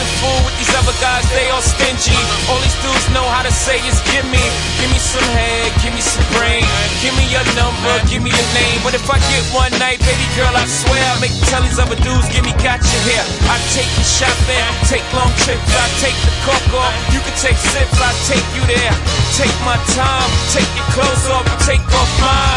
fool with these other guys, they all stingy. All these dudes know how to say is give me some head, give me some brain, give me your number, give me your name. But if I get one night, baby girl, I swear I'll make you tell these other dudes, give me gotcha here. I take you shopping, take long trips, I take the cork off, you can take sips, I take you there. Take my time, take your clothes off, and take off mine.